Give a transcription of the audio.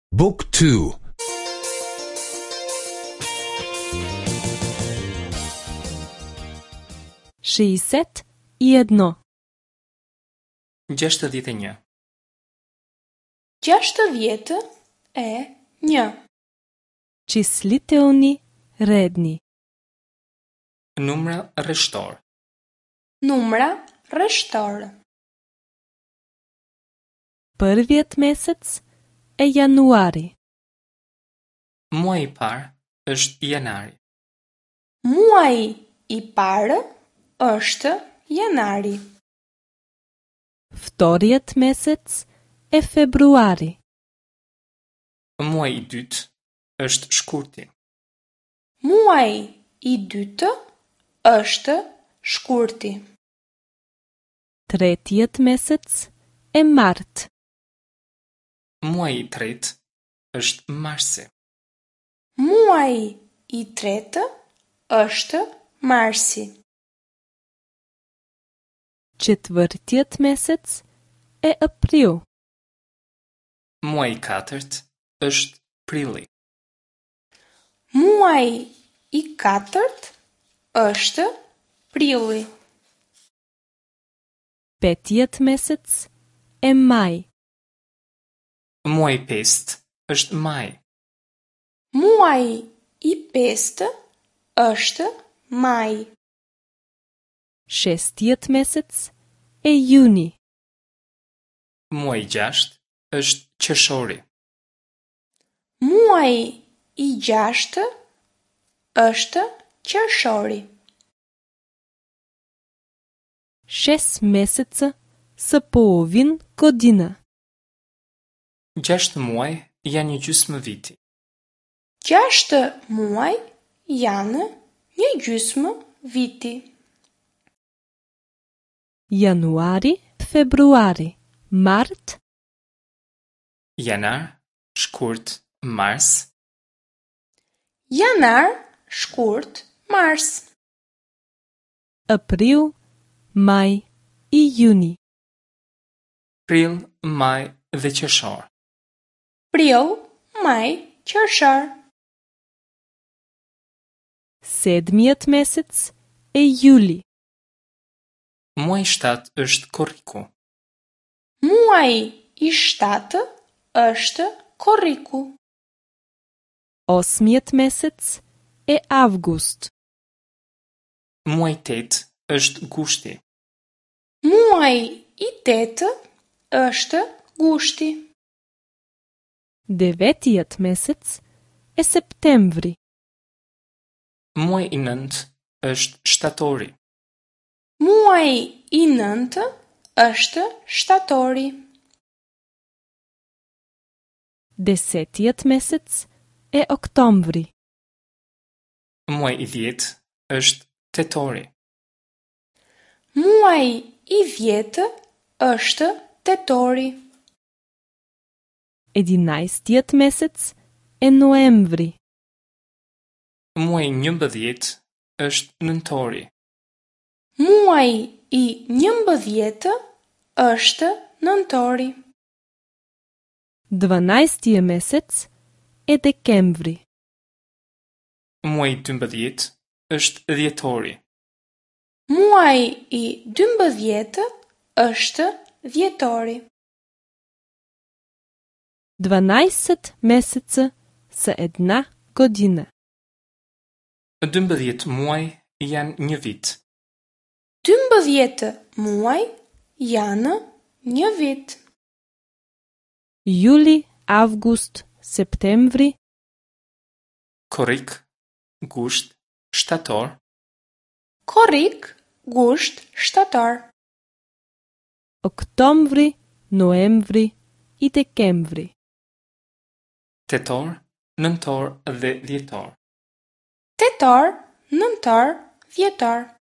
Book 2. 61. 61. 61. Числителни редни. Numra rreshtor. Numra rreshtor. Първият месец е януари. Muaji I parë është janari. Muaji I parë është janari. Вторият месец е февруари. Muaji I dytë është shkurti. Muaji I dytë është shkurti. Третият месец е март. Muaji I tretë është marsi. Muaji I tretë është marsi. Четвъртият месец е април. Muaji I katërt është prilli. Muaji I katërt është prilli. Петият месец е май. Muaji I pestë është maj. Muaji I pestë është maj. Шестият месец е юни. Muaji I gjashtë është qershori. Muaji I gjashtë është qershori. 6 месеца са половин година. 6 muaj janë një gjysmë viti. 6 muaj janë një gjysmë viti. Януари, февруари, март, Janar, shkurt, mars, Janar, shkurt, mars. април, май и юни. prill, maj dhe qershor. Prill, maj, qershor. Седмият месец е юли. Muaji I shtatë është korriku. Muaji I shtatë është korriku. Осмият месец е август. Muaji I tetë është gushti. Muaji I tetë është gushti. Деветият месец е септември. Muaji I nëntë është shtatori. Muaji I nëntë është shtatori. Десетият месец е октомври. Muaji I dhjetë është tetori. Muaji I dhjetë është tetori. Единайстият месец е ноември. Muaji I 11 është nëntori. Muaji I 11 është nëntori. 12-тия месец е декември. Muaji I 12 është dhjetori. Muaji I 12 është dhjetori. 12 месеца са една година. 12 muaj janë një vit. 12 muaj janë një vit. Юли, август, септември, Korrik, gusht, shtator, Korrik, gusht, shtator. октомври, ноември и декември. tetor, nëntor dhe dhjetor. Tetor, nëntor, dhjetor.